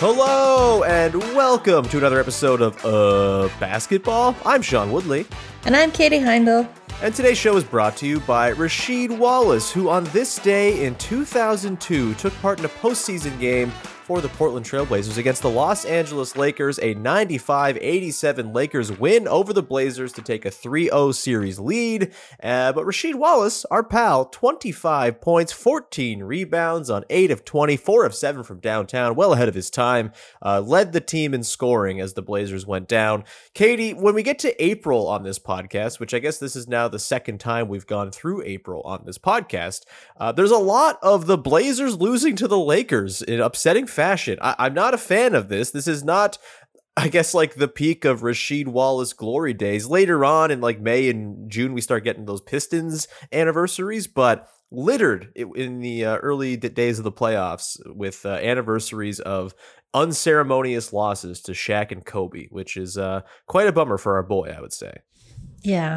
Hello and welcome to another episode of Basketball. I'm Sean Woodley. And I'm Katie Heindel. And today's show is brought to you by Rasheed Wallace, who on this day in 2002 took part in a postseason game for the Portland Trailblazers against the Los Angeles Lakers, a 95-87 Lakers win over the Blazers to take a 3-0 series lead. But Rasheed Wallace, our pal, 25 points, 14 rebounds on 8 of 20, 4 of 7 from downtown, well ahead of his time, led the team in scoring as the Blazers went down. Katie, when we get to April on this podcast, which I guess this is now the second time we've gone through April on this podcast, there's a lot of the Blazers losing to the Lakers in upsetting fashion. I'm not a fan of this. This is not, I guess, like the peak of Rasheed Wallace glory days. Later on in like May and June, we start getting those Pistons anniversaries, but littered in the early days of the playoffs with anniversaries of unceremonious losses to Shaq and Kobe, which is quite a bummer for our boy, I would say. Yeah.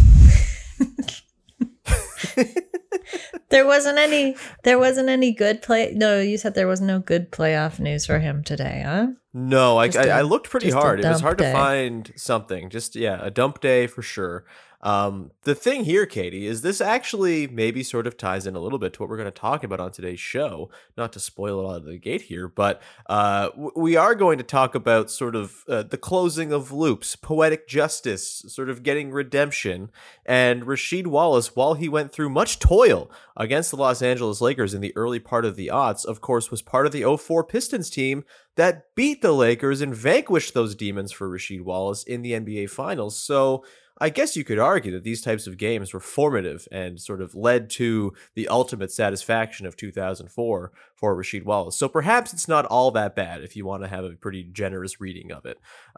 There wasn't any good play. No, you said there was no good playoff news for him today, huh? No, I looked pretty hard. It was hard to find something. Just, a dump day for sure. The thing here, Katie, is this actually maybe sort of ties in a little bit to what we're going to talk about on today's show. Not to spoil it out of the gate here, but we are going to talk about sort of the closing of loops, poetic justice, sort of getting redemption. And Rasheed Wallace, while he went through much toil against the Los Angeles Lakers in the early part of the aughts, of course, was part of the 04 Pistons team that beat the Lakers and vanquished those demons for Rasheed Wallace in the NBA Finals. So I guess you could argue that these types of games were formative and sort of led to the ultimate satisfaction of 2004 for Rasheed Wallace. So perhaps it's not all that bad if you want to have a pretty generous reading of it.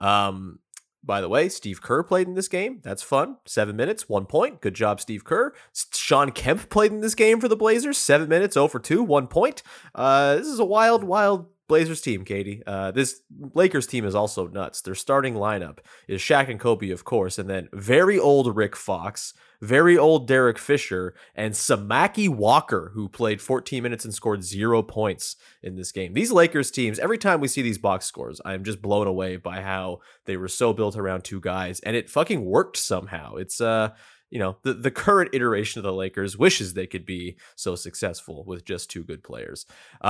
By the way, Steve Kerr played in this game. That's fun. 7 minutes, 1 point. Good job, Steve Kerr. Sean Kemp played in this game for the Blazers. 7 minutes, 0 for 2, 1 point. This is a wild Blazers team, Katie. This Lakers team is also nuts. Their starting lineup is Shaq and Kobe, of course, and then very old Rick Fox, very old Derek Fisher, and Samaki Walker, who played 14 minutes and scored 0 points in this game. These Lakers teams, every time we see these box scores, I'm just blown away by how they were so built around two guys, and it fucking worked somehow. It's the current iteration of the Lakers wishes they could be so successful with just two good players.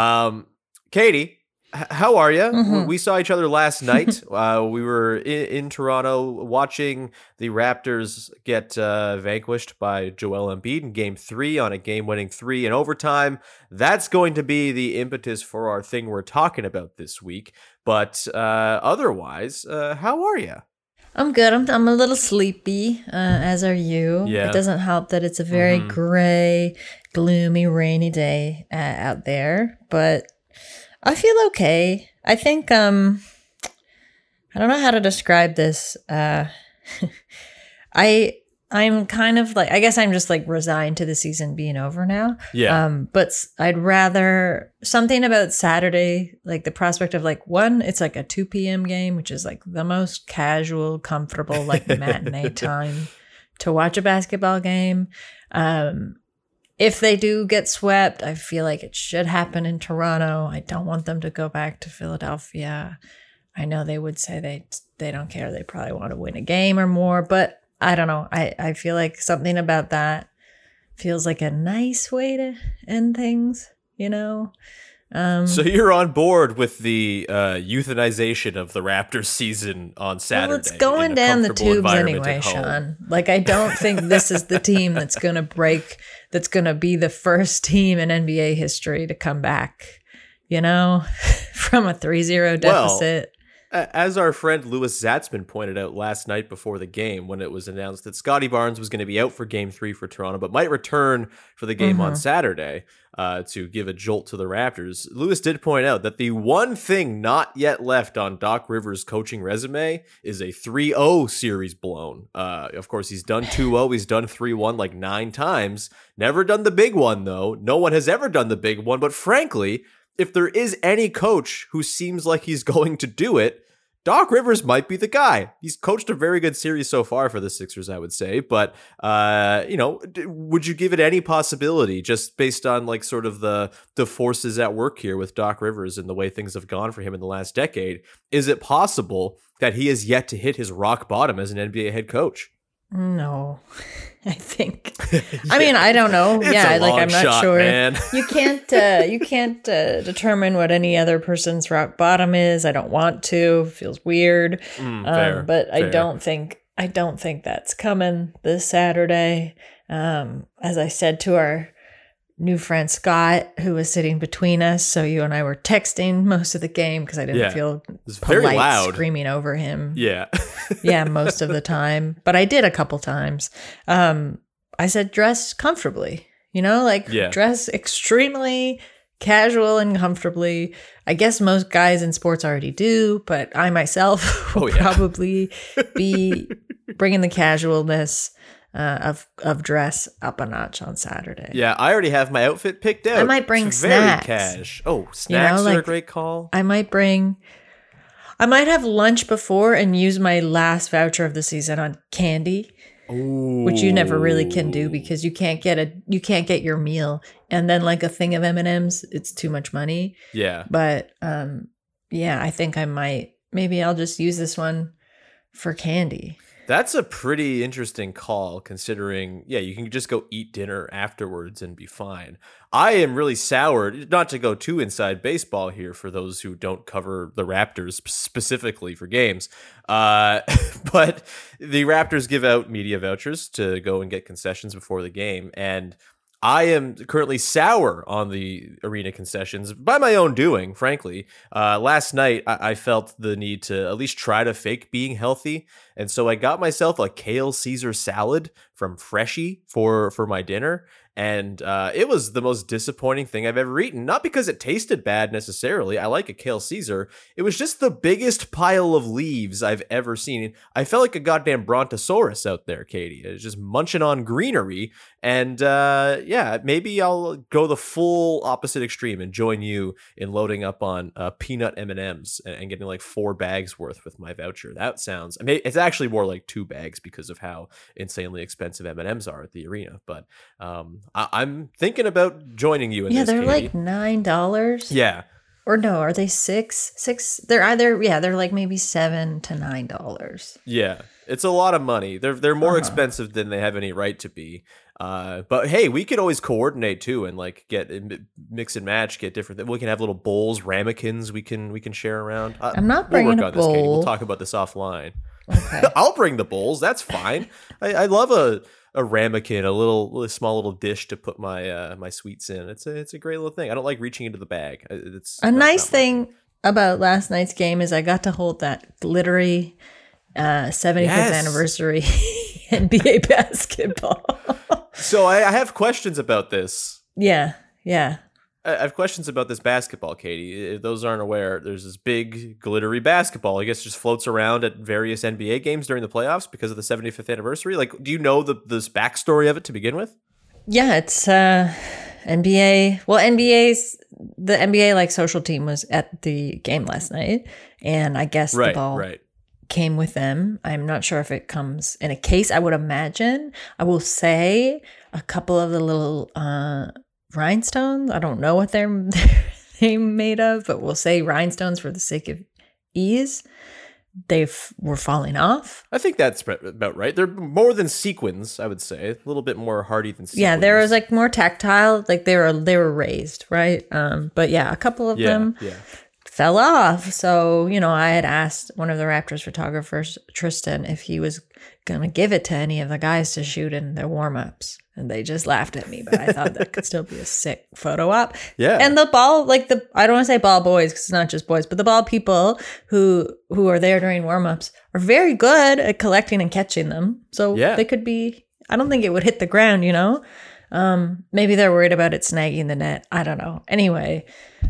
Katie, how are you? Mm-hmm. We saw each other last night. We were in Toronto watching the Raptors get vanquished by Joel Embiid in Game 3 on a game-winning 3 in overtime. That's going to be the impetus for our thing we're talking about this week. But otherwise, how are you? I'm good. I'm a little sleepy, as are you. Yeah. It doesn't help that it's a very gray, gloomy, rainy day out there, but I feel okay. I think, I don't know how to describe this. I'm kind of like, I guess I'm just like resigned to the season being over now. Yeah. But I'd rather something about Saturday, like the prospect of like one, it's like a 2 p.m. game, which is like the most casual, comfortable, like matinee time to watch a basketball game. If they do get swept, I feel like it should happen in Toronto. I don't want them to go back to Philadelphia. I know they would say they don't care. They probably want to win a game or more, but I don't know. I feel like something about that feels like a nice way to end things, you know? So you're on board with the euthanization of the Raptors season on Saturday. Well, it's going down the tubes anyway, Sean. Like, I don't think this is the team that's going to be the first team in NBA history to come back, you know, from a 3-0 deficit. As our friend Louis Zatzman pointed out last night before the game, when it was announced that Scotty Barnes was going to be out for Game 3 for Toronto, but might return for the game on Saturday to give a jolt to the Raptors, Louis did point out that the one thing not yet left on Doc Rivers' coaching resume is a 3-0 series blown. Of course, he's done 2-0, he's done 3-1 like 9 times. Never done the big one, though. No one has ever done the big one, but frankly, if there is any coach who seems like he's going to do it, Doc Rivers might be the guy. He's coached a very good series so far for the Sixers, I would say. But, would you give it any possibility just based on like sort of the forces at work here with Doc Rivers and the way things have gone for him in the last decade? Is it possible that he has yet to hit his rock bottom as an NBA head coach? No, I think. I mean, I don't know. It's yeah, a like long I'm not shot, sure. man. You can't determine what any other person's rock bottom is. I don't want to. Feels weird. But I don't think that's coming this Saturday. As I said to our new friend Scott, who was sitting between us, so you and I were texting most of the game because I didn't feel very polite loud screaming over him. Yeah. Yeah, most of the time. But I did a couple times. I said dress comfortably, dress extremely casual and comfortably. I guess most guys in sports already do, but I myself will probably be bringing the casualness of dress up a notch on Saturday. Yeah, I already have my outfit picked out. I might bring it's snacks. Very cash. Oh, snacks are a great call. I might have lunch before and use my last voucher of the season on candy. Ooh. Which you never really can do because you can't get your meal and then like a thing of M&Ms, it's too much money. Yeah. But I think maybe I'll just use this one for candy. That's a pretty interesting call considering, you can just go eat dinner afterwards and be fine. I am really soured, not to go too inside baseball here for those who don't cover the Raptors specifically for games, but the Raptors give out media vouchers to go and get concessions before the game, and I am currently sour on the arena concessions by my own doing, frankly. Last night, I felt the need to at least try to fake being healthy. And so I got myself a kale Caesar salad from Freshie for my dinner. And it was the most disappointing thing I've ever eaten. Not because it tasted bad necessarily. I like a kale Caesar. It was just the biggest pile of leaves I've ever seen. I felt like a goddamn brontosaurus out there, Katie. It was just munching on greenery. And maybe I'll go the full opposite extreme and join you in loading up on peanut M&Ms and getting like 4 bags worth with my voucher. That sounds, it's actually more like 2 bags because of how insanely expensive M&Ms are at the arena. But I'm thinking about joining you in this, they're Katie. like $9. Yeah. Or no, are they $6? They're like maybe $7 to $9. Yeah. It's a lot of money. They're more expensive than they have any right to be. But hey, we could always coordinate too and like get mix and match, get different. We can have little bowls, ramekins we can share around. I'm not bringing a bowl. Katie. We'll talk about this offline. Okay. I'll bring the bowls. That's fine. I love a ramekin, a small little dish to put my my sweets in. It's a great little thing. I don't like reaching into the bag. It's a nice thing about last night's game is I got to hold that glittery 75th anniversary NBA basketball. So I have questions about this. Yeah. I have questions about this basketball, Katie. If those aren't aware, there's this big glittery basketball. I guess just floats around at various NBA games during the playoffs because of the 75th anniversary. Like, do you know this backstory of it to begin with? Yeah, it's NBA. Well, the NBA like social team was at the game last night, and I guess the ball came with them. I'm not sure if it comes in a case. I would imagine. I will say a couple of the little rhinestones. I don't know what they're made of, but we'll say rhinestones for the sake of ease. They were falling off. I think that's about right. They're more than sequins, I would say. A little bit more hardy than sequins. Yeah, there was like more tactile. Like they were raised, right? But yeah, a couple of them fell off. So, I had asked one of the Raptors photographers, Tristan, if he was going to give it to any of the guys to shoot in their warm-ups. And they just laughed at me, but I thought that could still be a sick photo op. Yeah. And the ball, I don't want to say ball boys because it's not just boys, but the ball people who are there during warm-ups are very good at collecting and catching them. So they could be, I don't think it would hit the ground, Maybe they're worried about it snagging the net. I don't know. Anyway,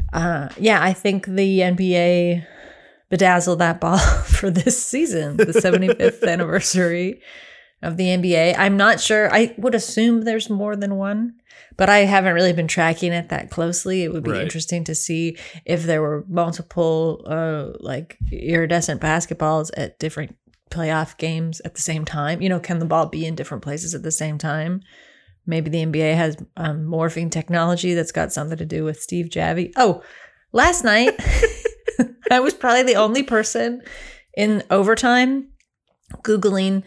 I think the NBA bedazzled that ball for this season, the 75th anniversary. of the NBA. I'm not sure. I would assume there's more than one, but I haven't really been tracking it that closely. It would be interesting to see if there were multiple like iridescent basketballs at different playoff games at the same time. You know, can the ball be in different places at the same time? Maybe the NBA has morphing technology that's got something to do with Steve Javie. Oh, last night, I was probably the only person in overtime Googling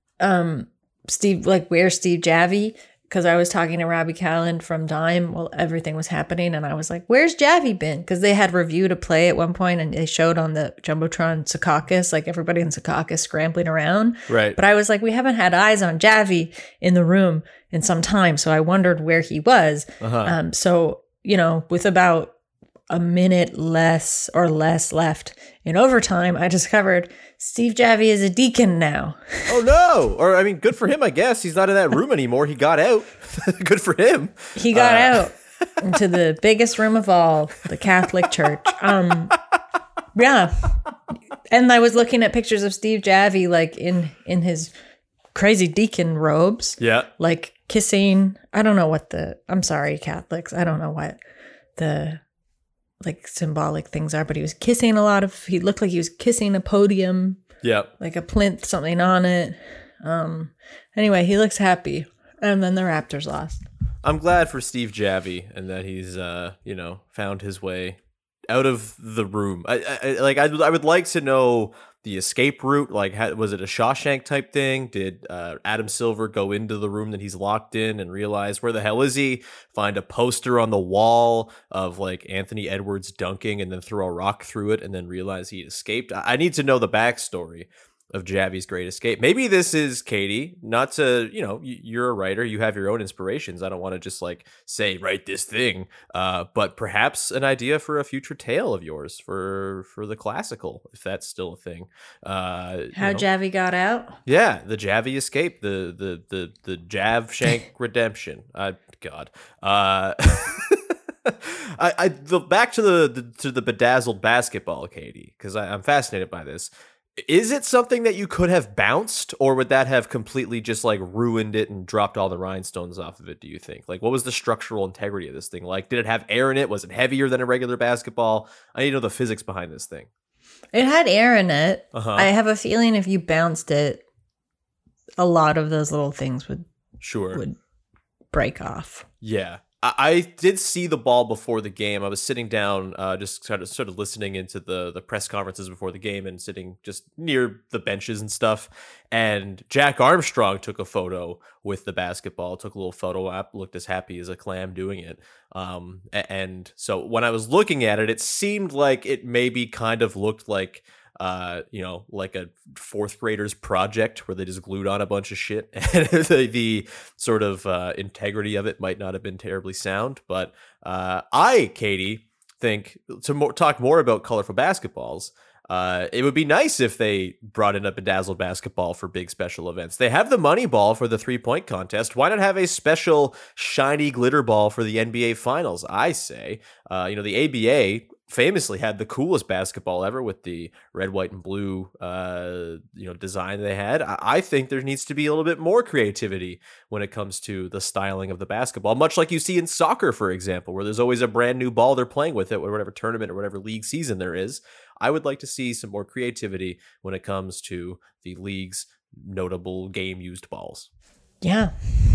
Steve, like, where's Steve Javie? Because I was talking to Robbie Callan from Dime while everything was happening. And I was like, where's Javie been? Because they had reviewed a play at one point and they showed on the Jumbotron Secaucus, like everybody in Secaucus scrambling around. Right. But I was like, we haven't had eyes on Javie in the room in some time. So I wondered where he was. So, you know, with about a minute less left in overtime, I discovered Steve Javie is a deacon now. Oh, no. Or, I mean, good for him, I guess. He's not in that room anymore. He got out. Good for him. He got out into the biggest room of all, the Catholic Church. Yeah. And I was looking at pictures of Steve Javie, like, in his crazy deacon robes. Yeah. Like, kissing. I don't know what I'm sorry, Catholics. I don't know what the like symbolic things are, but he was kissing he looked like he was kissing a podium. Yeah. Like a plinth, something on it. Anyway, he looks happy. And then the Raptors lost. I'm glad for Steve Javie and that he's, you know, found his way out of the room. I would like to know the escape route. Like, was it a Shawshank type thing? Did Adam Silver go into the room that he's locked in and realize where the hell is he? Find a poster on the wall of like Anthony Edwards dunking and then throw a rock through it and then realize he escaped? I need to know the backstory of Javie's great escape. Maybe this is, Katie, not to, you know, you're a writer, you have your own inspirations. I don't want to just like say, write this thing, but perhaps an idea for a future tale of yours for the classical, if that's still a thing. How Javie got out? Yeah, the Javie escape, the Jav Shank redemption. God. Back to the bedazzled basketball, Katie, because I'm fascinated by this. Is it something that you could have bounced, or would that have completely just like ruined it and dropped all the rhinestones off of it, do you think? Like, what was the structural integrity of this thing? Like, did it have air in it? Was it heavier than a regular basketball? I need to know the physics behind this thing. It had air in it. I have a feeling if you bounced it, a lot of those little things would break off. Yeah. I did see the ball before the game. I was sitting down, just sort of listening into the press conferences before the game and sitting just near the benches and stuff. And Jack Armstrong took a photo with the basketball, took a little photo op, looked as happy as a clam doing it. And so when I was looking at it, it seemed like it maybe kind of looked like, you know, like a fourth grader's project where they just glued on a bunch of shit. And the sort of integrity of it might not have been terribly sound. But Katie, think to talk more about colorful basketballs, it would be nice if they brought in a bedazzled basketball for big special events. They have the money ball for the 3-point contest. Why not have a special shiny glitter ball for the NBA Finals? I say, you know, the ABA famously had the coolest basketball ever with the red, white, and blue, you know, design they had. I think there needs to be a little bit more creativity when it comes to the styling of the basketball, much like you see in soccer, for example, where there's always a brand new ball they're playing with it, whatever tournament or whatever league season there is. I would like to see some more creativity when it comes to the league's notable game-used balls. Yeah.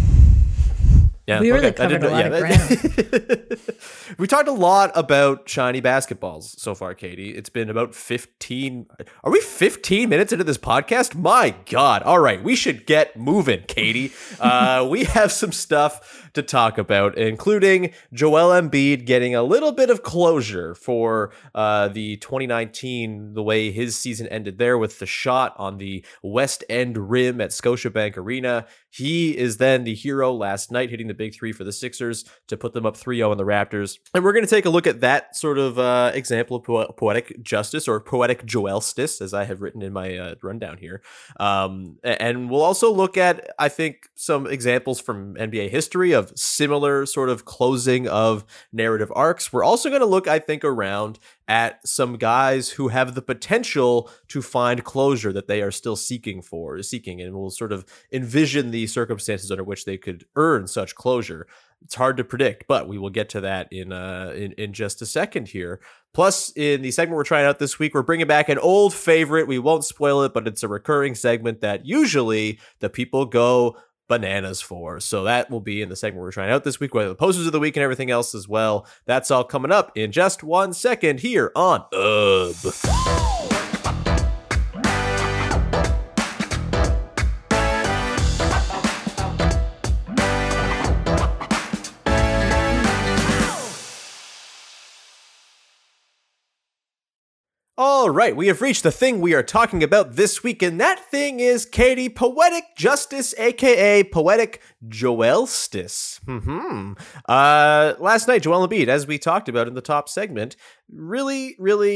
Yeah, we really covered a lot of ground. We talked a lot about shiny basketballs so far, Katie. It's been about 15. Are we 15 minutes into this podcast? My God. All right. We should get moving, Katie. We have some stuff to talk about, including Joel Embiid getting a little bit of closure for the 2019, the way his season ended there with the shot on the West End rim at Scotiabank Arena. He is then the hero last night, hitting the big three for the Sixers to put them up 3-0 on the Raptors. And we're going to take a look at that sort of example of poetic justice, or poetic Joelstis, as I have written in my rundown here. And we'll also look at, I think, some examples from NBA history of similar sort of closing of narrative arcs. We're also going to look, I think, around at some guys who have the potential to find closure that they are still seeking, and will sort of envision the circumstances under which they could earn such closure. It's hard to predict, but we will get to that in just a second here. Plus, in the segment we're trying out this week, we're bringing back an old favorite. We won't spoil it, but it's a recurring segment that usually the people go bananas for. So that will be in the segment we're trying out this week, whether the posters of the week and everything else as well. That's all coming up in just 1 second here on UB. All right, we have reached the thing we are talking about this week, and that thing is Katie, Poetic Justice, aka Poetic Joelstis. Last night, Joel Embiid, as we talked about in the top segment, really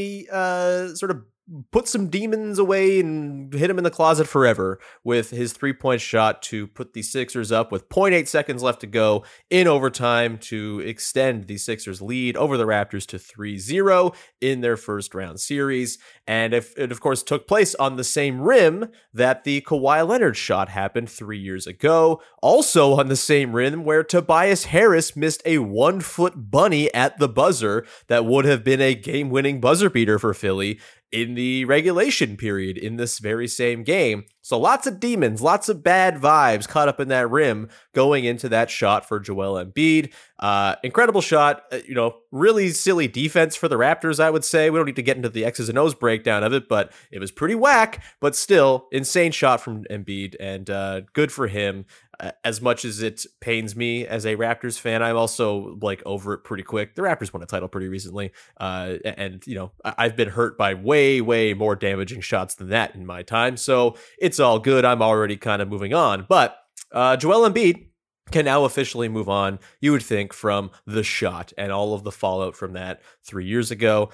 sort of put some demons away and hit him in the closet forever with his three-point shot to put the Sixers up with 0.8 seconds left to go in overtime to extend the Sixers lead over the Raptors to 3-0 in their first round series. And it of course took place on the same rim that the Kawhi Leonard shot happened 3 years ago. Also on the same rim where Tobias Harris missed a 1-foot bunny at the buzzer that would have been a game-winning buzzer beater for Philly in the regulation period in this very same game. So lots of demons, lots of bad vibes caught up in that rim going into that shot for Joel Embiid. Incredible shot, really silly defense for the Raptors, I would say. We don't need to get into the X's and O's breakdown of it, but it was pretty whack, but still insane shot from Embiid, and good for him. As much as it pains me as a Raptors fan, I'm also over it pretty quick. The Raptors won a title pretty recently. And I've been hurt by way more damaging shots than that in my time. So it's all good. I'm already kind of moving on. But Joel Embiid can now officially move on, you would think, from the shot and all of the fallout from that 3 years ago.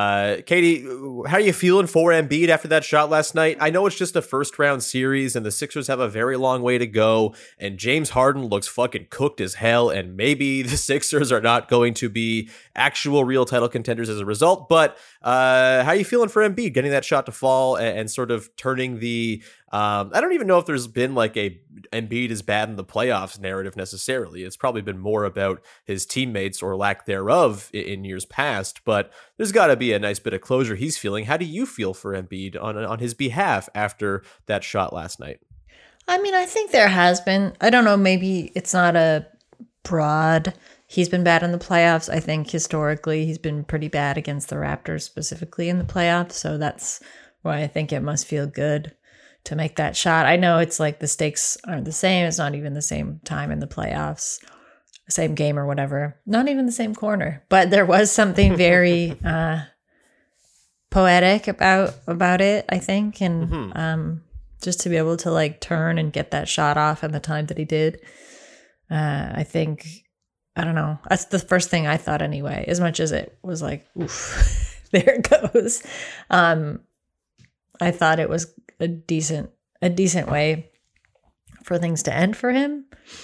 Katie, how are you feeling for Embiid after that shot last night? I know it's just a first round series and the Sixers have a very long way to go, and James Harden looks fucking cooked as hell, and maybe the Sixers are not going to be actual real title contenders as a result, but how are you feeling for Embiid getting that shot to fall and sort of turning the I don't even know if there's been a Embiid is bad in the playoffs narrative necessarily. It's probably been more about his teammates or lack thereof in years past, but there's got to be a nice bit of closure he's feeling. How do you feel for Embiid on his behalf after that shot last night? I mean, I think there has been, I don't know, maybe it's not a broad, he's been bad in the playoffs. I think historically he's been pretty bad against the Raptors, specifically in the playoffs. So that's why I think it must feel good to make that shot. I know it's the stakes aren't the same. It's not even the same time in the playoffs, same game or whatever. Not even the same corner. But there was something very poetic about it, I think. And just to be able to turn and get that shot off in the time that he did, I think, I don't know. That's the first thing I thought anyway, as much as it was oof, there it goes. I thought it was a decent way for things to end for him.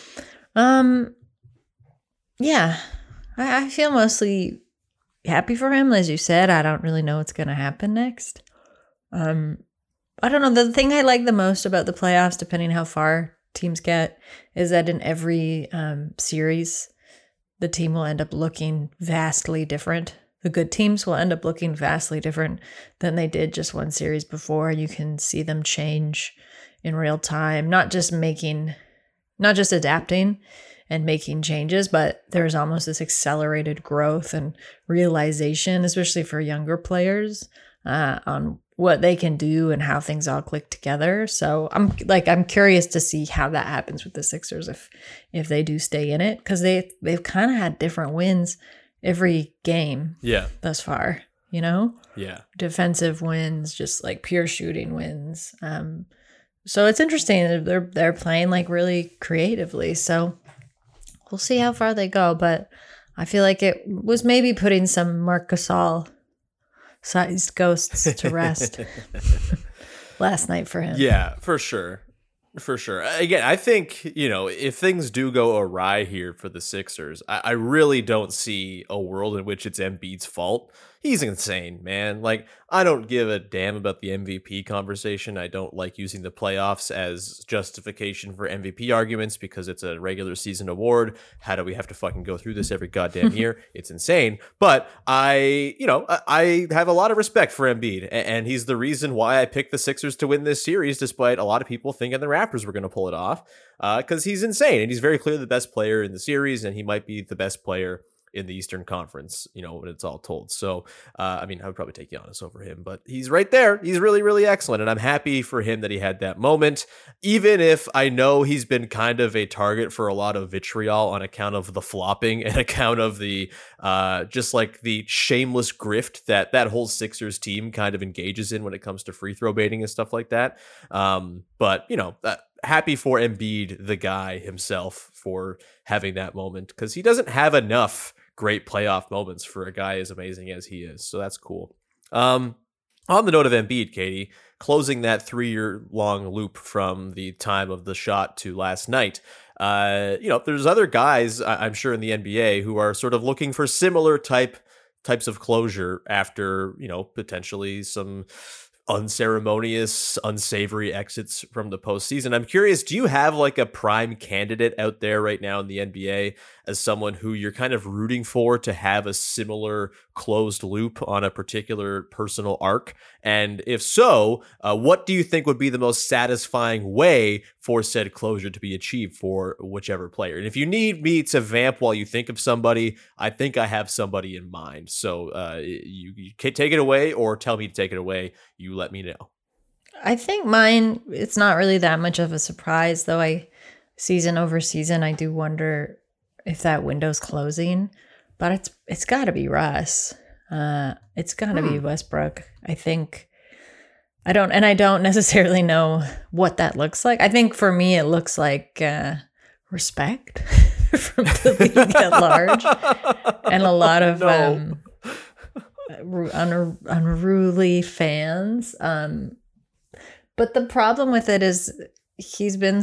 Yeah, I feel mostly happy for him. As you said, I don't really know what's going to happen next. I don't know. The thing I like the most about the playoffs, depending how far teams get, is that in every series, the team will end up looking vastly different. The good teams will end up looking vastly different than they did just one series before. You can see them change in real time, not just adapting and making changes, but there's almost this accelerated growth and realization, especially for younger players, on what they can do and how things all click together. So I'm curious to see how that happens with the Sixers if they do stay in it, because they've kind of had different wins every game thus far, defensive wins, just pure shooting wins. So it's interesting that they're playing really creatively. So we'll see how far they go, but I feel like it was maybe putting some Marc Gasol sized ghosts to rest last night for him. Yeah, for sure. For sure. Again, I think, if things do go awry here for the Sixers, I really don't see a world in which it's Embiid's fault. he's insane, man. Like, I don't give a damn about the MVP conversation. I don't like using the playoffs as justification for MVP arguments because it's a regular season award. How do we have to fucking go through this every goddamn year? It's insane. But I have a lot of respect for Embiid, and he's the reason why I picked the Sixers to win this series, despite a lot of people thinking the Raptors were going to pull it off, because he's insane, and he's very clearly the best player in the series, and he might be the best player in the Eastern Conference, when it's all told. So, I would probably take Giannis over him, but he's right there. He's really, really excellent. And I'm happy for him that he had that moment, even if I know he's been kind of a target for a lot of vitriol on account of the flopping and account of the, just like the shameless grift that whole Sixers team kind of engages in when it comes to free throw baiting and stuff like that. But happy for Embiid, the guy himself, for having that moment, because he doesn't have enough great playoff moments for a guy as amazing as he is. So that's cool. On the note of Embiid, Katie, closing that 3-year long loop from the time of the shot to last night, there's other guys, I'm sure, in the NBA who are sort of looking for similar types of closure after, potentially some unceremonious, unsavory exits from the postseason. I'm curious, do you have like a prime candidate out there right now in the NBA as someone who you're kind of rooting for to have a similar closed loop on a particular personal arc? And if so, what do you think would be the most satisfying way for said closure to be achieved for whichever player? And if you need me to vamp while you think of somebody, I think I have somebody in mind. So you can take it away, or tell me to take it away. You let me know. I think mine, it's not really that much of a surprise, though. Season over season, I do wonder if that window's closing, but it's got to be Russ. It's got to be Westbrook. I think I don't necessarily know what that looks like. I think for me, it looks like respect from the league at large, and a lot of unruly fans. But the problem with it is he's been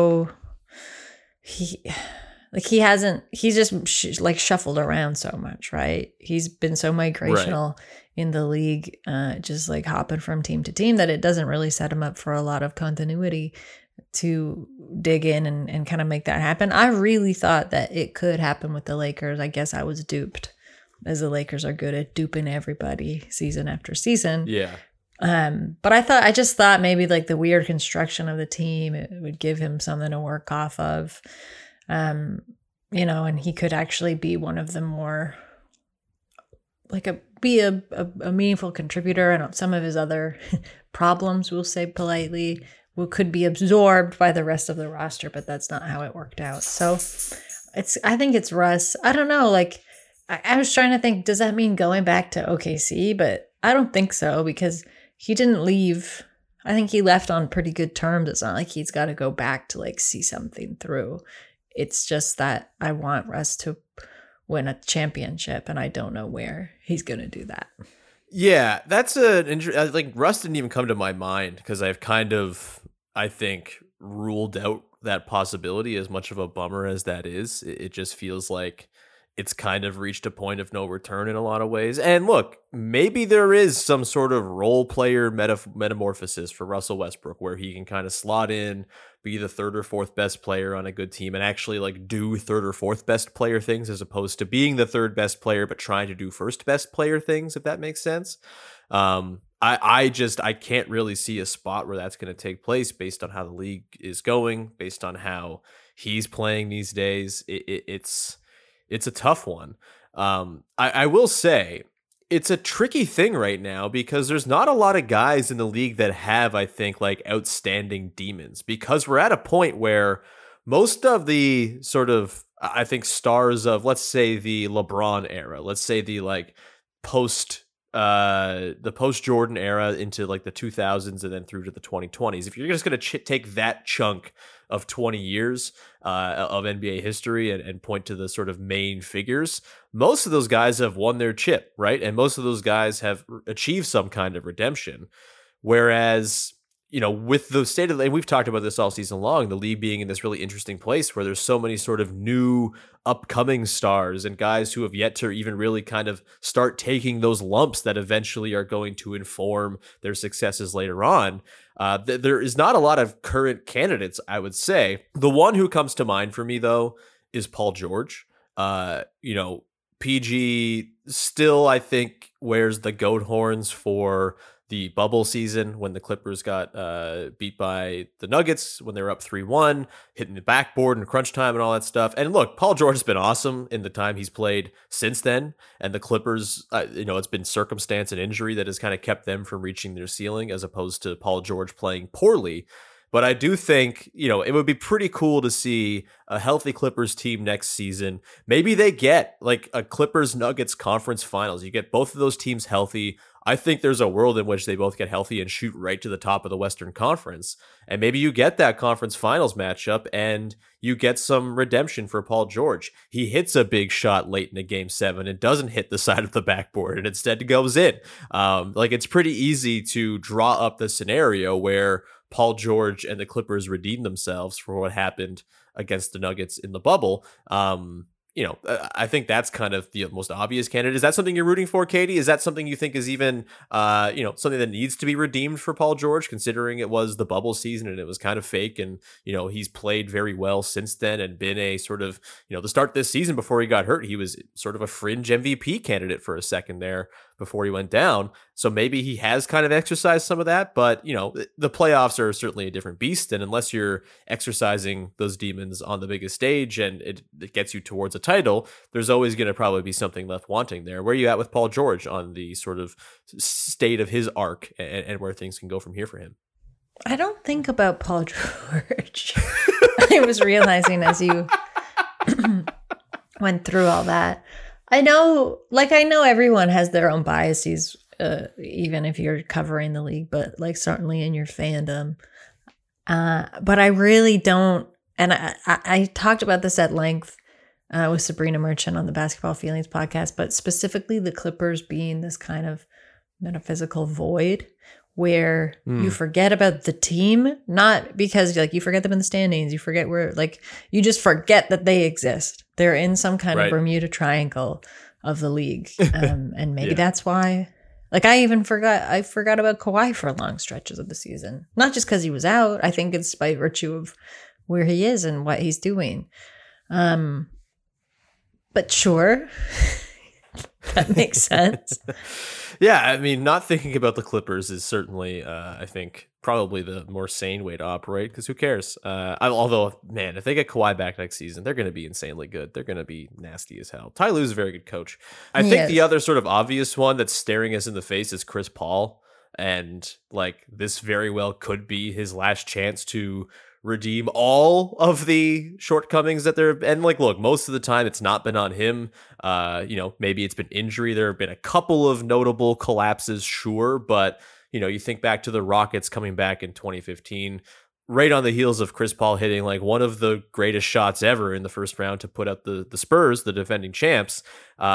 he's just like shuffled around so much, right? He's been so migrational in the league, just like hopping from team to team, that it doesn't really set him up for a lot of continuity to dig in and kind of make that happen. I really thought that it could happen with the Lakers. I guess I was duped, as the Lakers are good at duping everybody season after season. Yeah. But I just thought maybe like the weird construction of the team, it would give him something to work off of. And he could actually be one of the more like a meaningful contributor, and some of his other problems, we'll say politely, could be absorbed by the rest of the roster, but that's not how it worked out. So I think it's Russ. I don't know. Like I was trying to think, does that mean going back to OKC? But I don't think so, because he didn't leave. I think he left on pretty good terms. It's not like he's got to go back to like see something through. It's just that I want Russ to win a championship, and I don't know where he's going to do that. Yeah, that's like Russ didn't even come to my mind, because I've kind of, I think, ruled out that possibility, as much of a bummer as that is. It just feels like it's kind of reached a point of no return in a lot of ways. And look, maybe there is some sort of role player metamorphosis for Russell Westbrook, where he can kind of slot in, be the third or fourth best player on a good team, and actually like do third or fourth best player things, as opposed to being the third best player but trying to do first best player things, if that makes sense. I can't really see a spot where that's going to take place, based on how the league is going, based on how he's playing these days. It's a tough one. I will say it's a tricky thing right now, because there's not a lot of guys in the league that have, I think, like outstanding demons, because we're at a point where most of the sort of, I think, stars of, let's say, the LeBron era, let's say the like post Jordan era into like the 2000s and then through to the 2020s. If you're just going to take that chunk of 20 years of NBA history and point to the sort of main figures, most of those guys have won their chip, right? And most of those guys have achieved some kind of redemption. Whereas, with the state of, and we've talked about this all season long, the league being in this really interesting place where there's so many sort of new upcoming stars and guys who have yet to even really kind of start taking those lumps that eventually are going to inform their successes later on. There is not a lot of current candidates, I would say. The one who comes to mind for me, though, is Paul George. PG still, I think, wears the goat horns for the bubble season when the Clippers got beat by the Nuggets when they were up 3-1, hitting the backboard and crunch time and all that stuff. And look, Paul George has been awesome in the time he's played since then. And the Clippers, it's been circumstance and injury that has kind of kept them from reaching their ceiling as opposed to Paul George playing poorly. But I do think, it would be pretty cool to see a healthy Clippers team next season. Maybe they get like a Clippers Nuggets conference finals. You get both of those teams healthy. I think there's a world in which they both get healthy and shoot right to the top of the Western Conference. And maybe you get that conference finals matchup and you get some redemption for Paul George. He hits a big shot late in a game 7 and doesn't hit the side of the backboard and instead goes in. It's pretty easy to draw up the scenario where Paul George and the Clippers redeem themselves for what happened against the Nuggets in the bubble. I think that's kind of the most obvious candidate. Is that something you're rooting for, Katie? Is that something you think is even, something that needs to be redeemed for Paul George, considering it was the bubble season and it was kind of fake and, he's played very well since then and been a sort of, the start this season before he got hurt, he was sort of a fringe MVP candidate for a second there before he went down. So maybe he has kind of exercised some of that, but the playoffs are certainly a different beast. And unless you're exercising those demons on the biggest stage and it gets you towards a title, there's always going to probably be something left wanting there. Where are you at with Paul George on the sort of state of his arc and where things can go from here for him? I don't think about Paul George. I was realizing as you went through all that. I know everyone has their own biases, even if you're covering the league, but certainly in your fandom. But I really don't. And I talked about this at length with Sabrina Merchant on the Basketball Feelings podcast, but specifically the Clippers being this kind of metaphysical void where you forget about the team, not because you forget them in the standings, you forget where, you just forget that they exist. They're in some kind of Bermuda Triangle of the league. And maybe that's why, I forgot about Kawhi for long stretches of the season, not just because he was out. I think it's by virtue of where he is and what he's doing. But sure, that makes sense. Yeah, I mean, not thinking about the Clippers is certainly, I think, probably the more sane way to operate, because who cares? Although, man, if they get Kawhi back next season, they're going to be insanely good. They're going to be nasty as hell. Ty Lue's a very good coach. I think the other sort of obvious one that's staring us in the face is Chris Paul. And, this very well could be his last chance to redeem all of the shortcomings that there have been. And look, most of the time it's not been on him. Maybe it's been injury. There have been a couple of notable collapses, sure, but you think back to the Rockets coming back in 2015, right on the heels of Chris Paul hitting one of the greatest shots ever in the first round to put up the Spurs, the defending champs.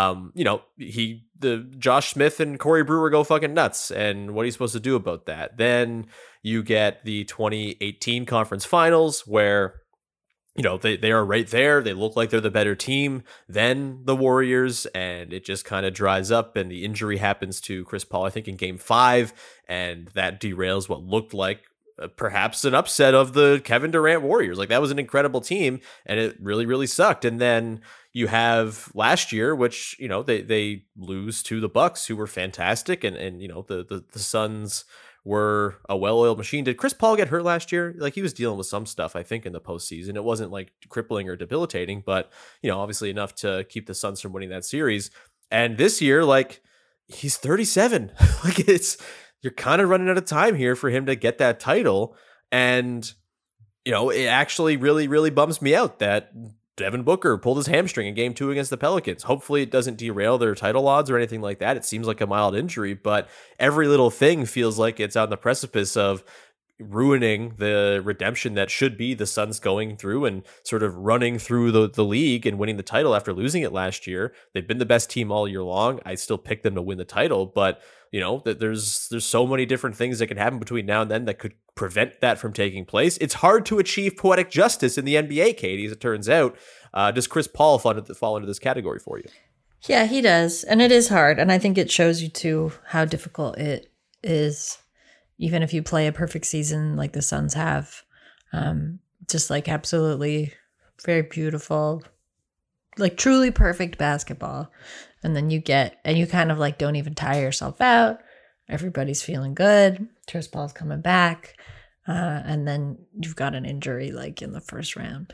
The Josh Smith and Corey Brewer go fucking nuts. And what are you supposed to do about that? Then you get the 2018 conference finals where, they are right there. They look like they're the better team than the Warriors, and it just kind of dries up, and the injury happens to Chris Paul, I think, in game 5, and that derails what looked like perhaps an upset of the Kevin Durant Warriors. That was an incredible team, and it really, really sucked. And then you have last year, which, they lose to the Bucks, who were fantastic, and the Suns were a well-oiled machine. Did Chris Paul get hurt last year? He was dealing with some stuff, I think, in the postseason. It wasn't crippling or debilitating, but obviously enough to keep the Suns from winning that series. And this year, he's 37. You're kind of running out of time here for him to get that title. And, it actually really, really bums me out that Devin Booker pulled his hamstring in game 2 against the Pelicans. Hopefully it doesn't derail their title odds or anything like that. It seems like a mild injury, but every little thing feels like it's on the precipice of ruining the redemption that should be the Suns going through and sort of running through the league and winning the title after losing it last year. They've been the best team all year long. I still pick them to win the title, but that there's so many different things that can happen between now and then that could prevent that from taking place. It's hard to achieve poetic justice in the NBA, Katie, as it turns out. Does Chris Paul fall into this category for you? Yeah, he does. And it is hard. And I think it shows you too how difficult it is, even if you play a perfect season like the Suns have. Just like absolutely very beautiful, like truly perfect basketball. And then you kind of like don't even tire yourself out. Everybody's feeling good. Chris Paul's coming back. And then you've got an injury like in the first round.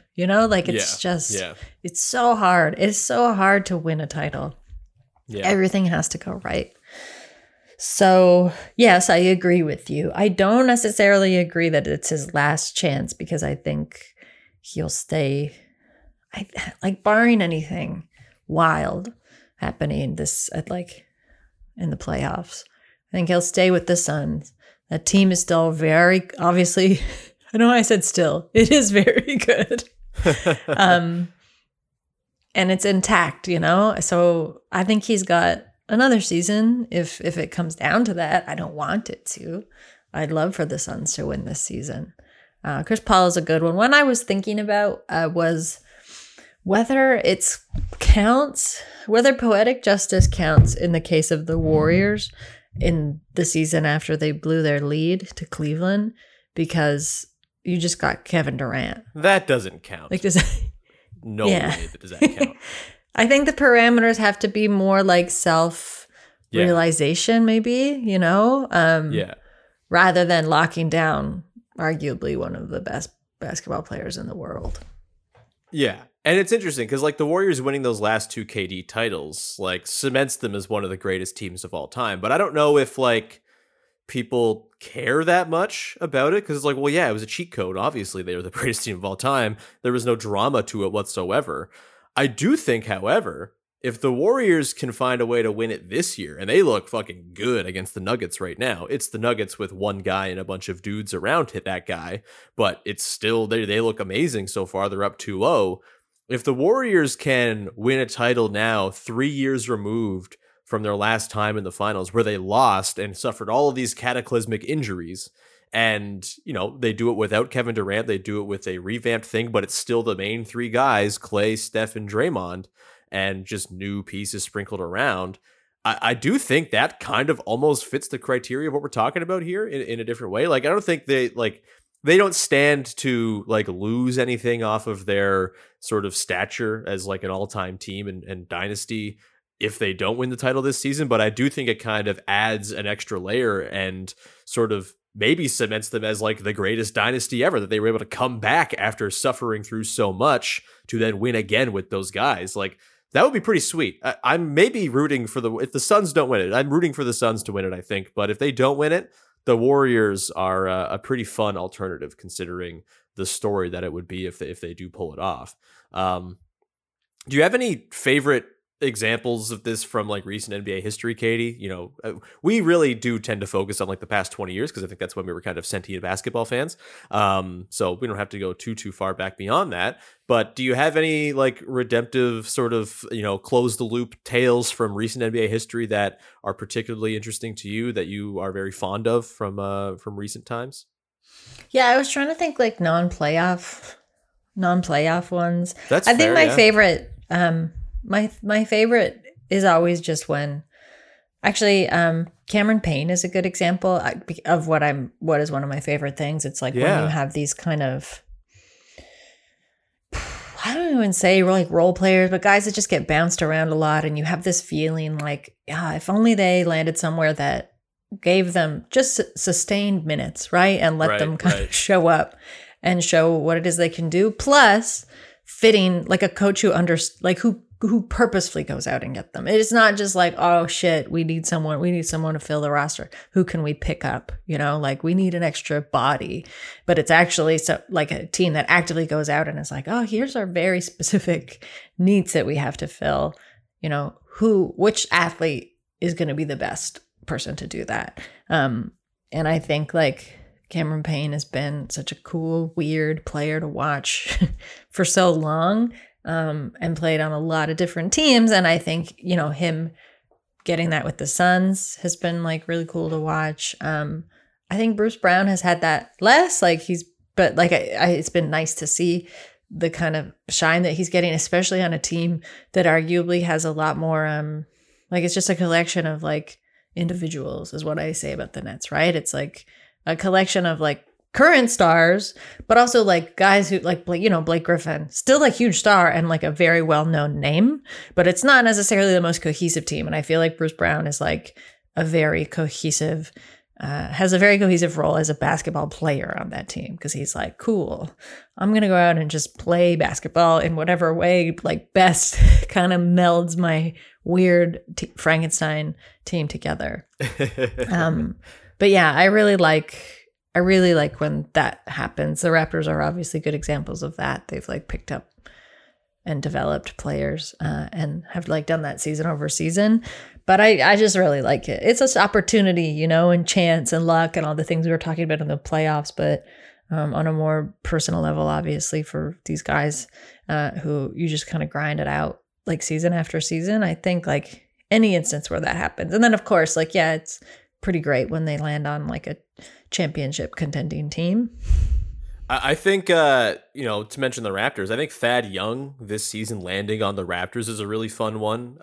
It's so hard. It's so hard to win a title. Yeah. Everything has to go right. So, yes, I agree with you. I don't necessarily agree that it's his last chance because I think he'll stay, barring anything wild happening in the playoffs. I think he'll stay with the Suns. That team is still very, obviously, I know I said still, it is very good. And it's intact, So I think he's got another season if it comes down to that. I don't want it to. I'd love for the Suns to win this season. Chris Paul is a good one. One I was thinking about was whether whether poetic justice counts in the case of the Warriors in the season after they blew their lead to Cleveland, because you just got Kevin Durant. That doesn't count. Way does that count. I think the parameters have to be more like self-realization, maybe, rather than locking down arguably one of the best basketball players in the world. Yeah. And it's interesting because the Warriors winning those last two KD titles cements them as one of the greatest teams of all time. But I don't know if people care that much about it because it was a cheat code. Obviously, they were the greatest team of all time. There was no drama to it whatsoever. I do think, however, if the Warriors can find a way to win it this year, and they look fucking good against the Nuggets right now, it's the Nuggets with one guy and a bunch of dudes around that guy, but it's still, they look amazing so far. They're up 2-0. If the Warriors can win a title now, 3 years removed from their last time in the finals where they lost and suffered all of these cataclysmic injuries, and, they do it without Kevin Durant, they do it with a revamped thing, but it's still the main three guys, Klay, Steph, and Draymond, and just new pieces sprinkled around. I do think that kind of almost fits the criteria of what we're talking about here in a different way. I don't think they don't stand to lose anything off of their sort of stature as an all-time team and dynasty if they don't win the title this season. But I do think it kind of adds an extra layer and sort of maybe cements them as the greatest dynasty ever, that they were able to come back after suffering through so much to then win again with those guys. That would be pretty sweet. I'm maybe rooting for if the Suns don't win it, I'm rooting for the Suns to win it, I think. But if they don't win it, the Warriors are a pretty fun alternative considering the story that it would be if they do pull it off. Do you have any favorite examples of this from recent NBA history, Katie? We really do tend to focus on the past 20 years because I think that's when we were kind of sentient basketball fans. So we don't have to go too far back beyond that. But do you have any redemptive sort of, close the loop tales from recent NBA history that are particularly interesting to you, that you are very fond of from recent times? Yeah, I was trying to think non-playoff ones. That's I think fair, my yeah. favorite my favorite is always just when actually Cameron Payne is a good example of what is one of my favorite things. It's when you have these kind of, I don't even say role players, but guys that just get bounced around a lot, and you have this feeling if only they landed somewhere that gave them just sustained minutes, right? And let them kind of show up and show what it is they can do. Plus fitting a coach who purposefully goes out and get them. It's not just oh shit, we need someone to fill the roster. Who can we pick up? We need an extra body. But it's actually a team that actively goes out and is oh, here's our very specific needs that we have to fill. Which athlete is going to be the best person to do that. And I think Cameron Payne has been such a cool, weird player to watch for so long, and played on a lot of different teams. And I think, him getting that with the Suns has been like really cool to watch. I think Bruce Brown has had that less, but it's been nice to see the kind of shine that he's getting, especially on a team that arguably has a lot more, it's just a collection of like individuals is what I say about the Nets, right? It's like a collection of like current stars, but also like guys who like, Blake Griffin, still like huge star and like a very well-known name, but it's not necessarily the most cohesive team. And I feel like Bruce Brown is like a very cohesive, has a very cohesive role as a basketball player on that team, because he's like, cool, I'm going to go out and just play basketball in whatever way like best kind of melds my weird Frankenstein team together. But yeah, I really like when that happens. The Raptors are obviously good examples of that. They've like picked up and developed players and have like done that season over season. But I just really like it. It's this opportunity, and chance and luck and all the things we were talking about in the playoffs, but on a more personal level, obviously, for these guys who you just kind of grind it out like season after season. I think like any instance where that happens. And then of course, like, yeah, it's pretty great when they land on like a championship contending team. I think, to mention the Raptors, I think Thad Young this season landing on the Raptors is a really fun one.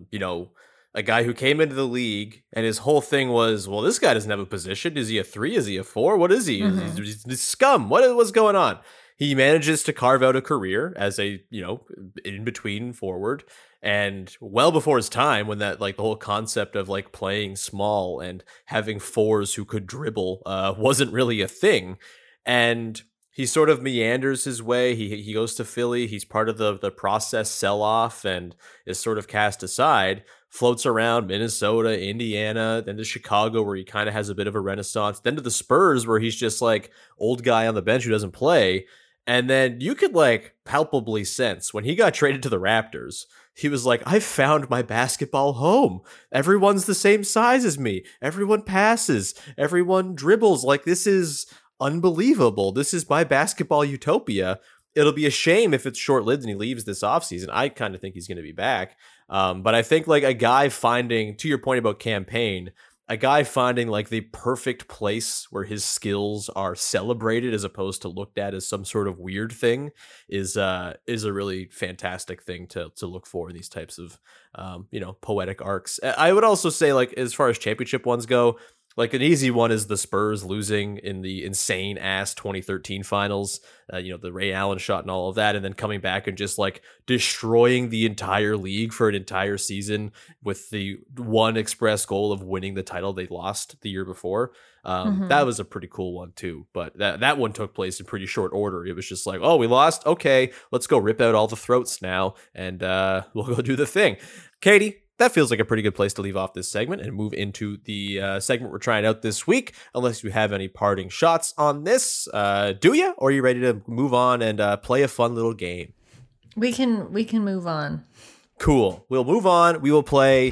A guy who came into the league and his whole thing was, well, this guy doesn't have a position. Is he a 3? Is he a 4? What is he? Mm-hmm. He's scum. What's going on? He manages to carve out a career as a, in-between forward. And well before his time, when that like the whole concept of like playing small and having 4s who could dribble wasn't really a thing. And he sort of meanders his way. He goes to Philly. He's part of the process sell-off and is sort of cast aside. Floats around Minnesota, Indiana, then to Chicago, where he kind of has a bit of a renaissance. Then to the Spurs, where he's just like old guy on the bench who doesn't play. And then you could like palpably sense when he got traded to the Raptors, he was like, I found my basketball home. Everyone's the same size as me. Everyone passes. Everyone dribbles. Like, this is unbelievable. This is my basketball utopia. It'll be a shame if it's short-lived and he leaves this offseason. I kind of think he's going to be back. But I think like a guy finding, to your point about campaign, a guy finding like the perfect place where his skills are celebrated as opposed to looked at as some sort of weird thing is a really fantastic thing to look for in these types of poetic arcs. I would also say, like, as far as championship ones go, like an easy one is the Spurs losing in the insane ass 2013 finals, the Ray Allen shot and all of that, and then coming back and just like destroying the entire league for an entire season with the one express goal of winning the title they lost the year before. That was a pretty cool one too, but that one took place in pretty short order. It was just like, oh, we lost. Okay, let's go rip out all the throats now, and we'll go do the thing. Katie, that feels like a pretty good place to leave off this segment and move into the segment we're trying out this week, unless you have any parting shots on this. Do you? Or are you ready to move on and play a fun little game? We can move on. Cool. We'll move on. We will play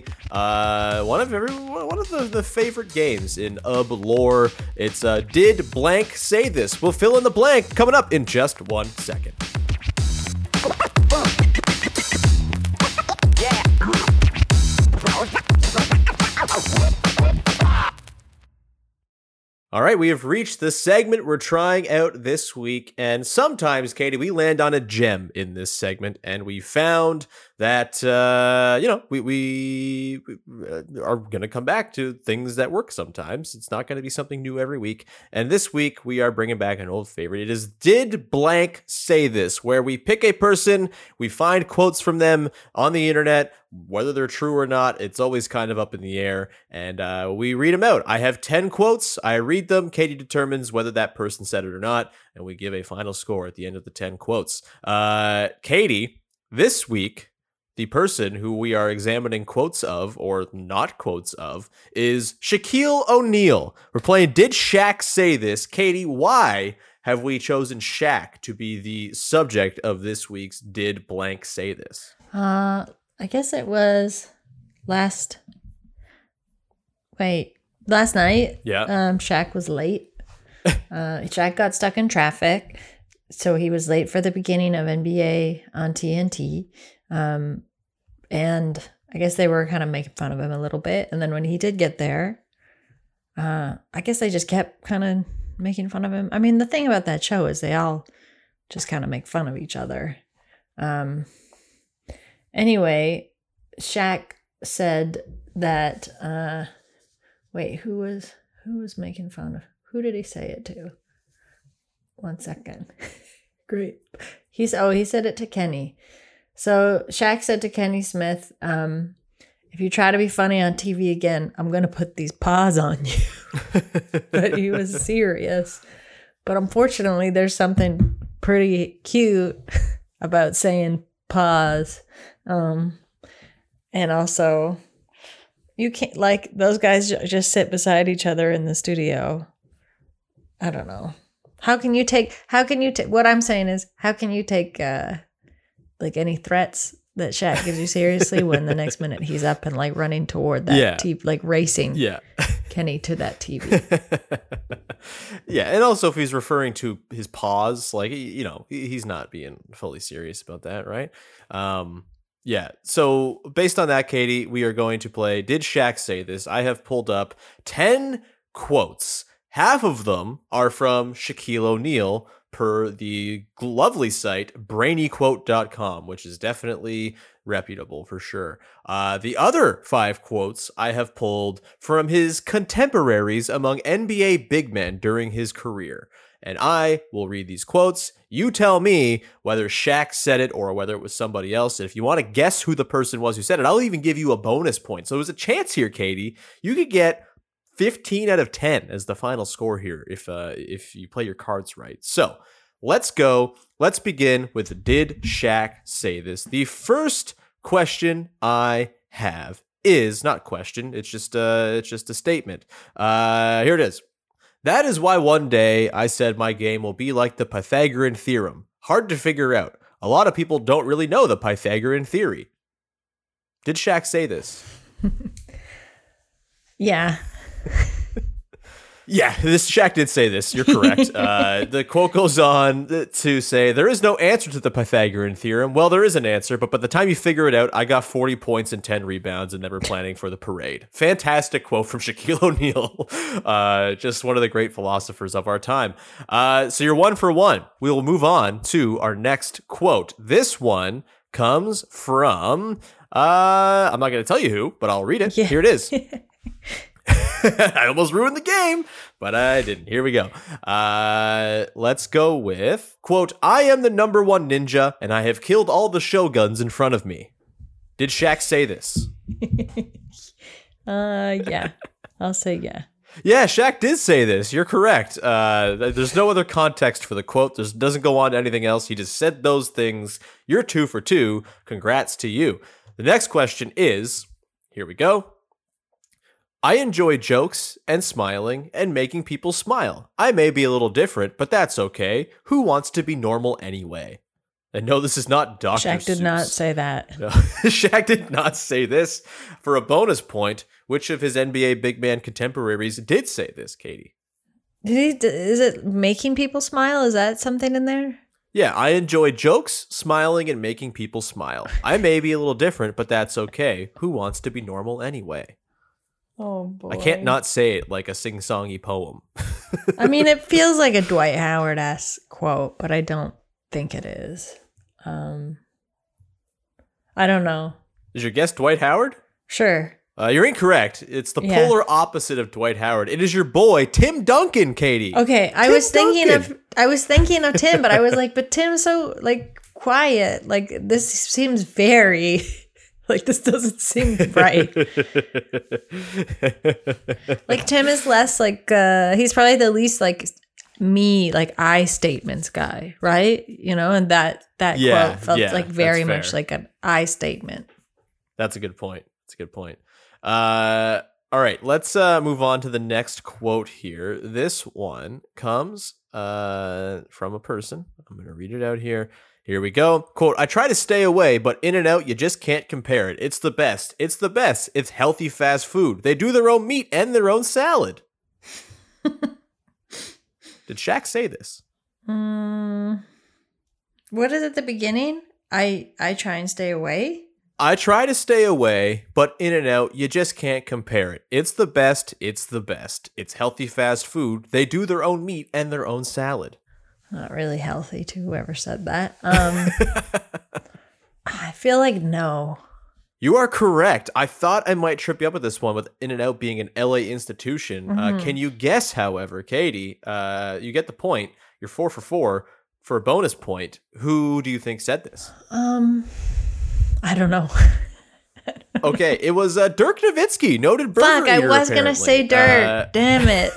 one of the favorite games in UB lore. It's Did Blank Say This? We'll fill in the blank coming up in just 1 second. All right, we have reached the segment we're trying out this week, and sometimes, Katie, we land on a gem in this segment, and we found that, we are going to come back to things that work sometimes. It's not going to be something new every week, and this week we are bringing back an old favorite. It is Did Blank Say This?, where we pick a person, we find quotes from them on the internet, whether they're true or not, it's always kind of up in the air, and we read them out. I have 10 quotes. I read them. Katie determines whether that person said it or not, and we give a final score at the end of the 10 quotes. Katie, this week, the person who we are examining quotes of, or not quotes of, is Shaquille O'Neal. We're playing Did Shaq Say This? Katie, why have we chosen Shaq to be the subject of this week's Did Blank Say This? I guess it was last night. Yeah. Shaq was late Shaq got stuck in traffic, so he was late for the beginning of NBA on TNT. And I guess they were kind of making fun of him a little bit. And then when he did get there, I guess they just kept kind of making fun of him. I mean, the thing about that show is they all just kind of make fun of each other. Anyway, Shaq said that, wait, who was making fun of? Who did he say it to? 1 second. Great. He said it to Kenny. So Shaq said to Kenny Smith, if you try to be funny on TV again, I'm going to put these paws on you. But he was serious. But unfortunately, there's something pretty cute about saying paws. And also, you can't, like, those guys just sit beside each other in the studio. I don't know. What I'm saying is, how can you take, like, any threats that Shaq gives you seriously when the next minute he's up and, like, running toward that TV, like, racing Kenny to that TV. Yeah, and also if he's referring to his paws, like, you know, he's not being fully serious about that, right? Yeah, so based on that, Katie, we are going to play Did Shaq Say This? I have pulled up 10 quotes. Half of them are from Shaquille O'Neal per the lovely site brainyquote.com, which is definitely reputable for sure. The other 5 quotes I have pulled from his contemporaries among NBA big men during his career. And I will read these quotes. You tell me whether Shaq said it or whether it was somebody else. And if you want to guess who the person was who said it, I'll even give you a bonus point. So there's a chance here, Katie. You could get 15 out of 10 as the final score here if you play your cards right. So let's go. Let's begin with Did Shaq Say This? The first question I have is not question. It's just a statement. Here it is. That is why one day I said my game will be like the Pythagorean theorem. Hard to figure out. A lot of people don't really know the Pythagorean theory. Did Shaq say this? Yeah. Yeah, Shaq did say this. You're correct. The quote goes on to say, there is no answer to the Pythagorean theorem. Well, there is an answer, but by the time you figure it out, I got 40 points and 10 rebounds and never planning for the parade. Fantastic quote from Shaquille O'Neal. Just one of the great philosophers of our time. So you're 1 for 1. We will move on to our next quote. This one comes from, I'm not going to tell you who, but I'll read it. Yeah. Here it is. I almost ruined the game, but I didn't. Here we go. Let's go with, quote, I am the number 1 ninja, and I have killed all the shoguns in front of me. Did Shaq say this? Yeah. I'll say yeah. Yeah, Shaq did say this. You're correct. There's no other context for the quote. This doesn't go on to anything else. He just said those things. You're 2 for 2. Congrats to you. The next question is, here we go. I enjoy jokes and smiling and making people smile. I may be a little different, but that's okay. Who wants to be normal anyway? And no, this is not Dr. Shaq did not say that. No, Shaq did not say this. For a bonus point, which of his NBA big man contemporaries did say this, Katie? Is it making people smile? Is that something in there? Yeah, I enjoy jokes, smiling, and making people smile. I may be a little different, but that's okay. Who wants to be normal anyway? Oh, boy. I can't not say it like a sing-songy poem. I mean, it feels like a Dwight Howard-esque quote, but I don't think it is. I don't know. Is your guess Dwight Howard? Sure. You're incorrect. It's the polar opposite of Dwight Howard. It is your boy, Tim Duncan, Katie. Okay, I was thinking of Tim, but I was like, but Tim's so, like, quiet. Like, this seems very... Like, this doesn't seem right. Like, Tim is less, like, he's probably the least, like, me, like, I statements guy, right? You know, and that quote felt like very much like an I statement. That's a good point. All right, let's move on to the next quote here. This one comes from a person. I'm going to read it out here. Here we go. Quote, I try to stay away, but In-N-Out, you just can't compare it. It's the best. It's the best. It's healthy fast food. They do their own meat and their own salad. Did Shaq say this? What is at the beginning? I try and stay away. I try to stay away, but In-N-Out, you just can't compare it. It's the best. It's the best. It's healthy fast food. They do their own meat and their own salad. Not really healthy to whoever said that. I feel like no. You are correct. I thought I might trip you up with this one with In-N-Out being an LA institution. Can you guess, however, Katie, you get the point. You're 4 for 4 for a bonus point. Who do you think said this? I don't know. Okay, it was Dirk Nowitzki, noted burger eater, I was going to say Dirk. Damn it.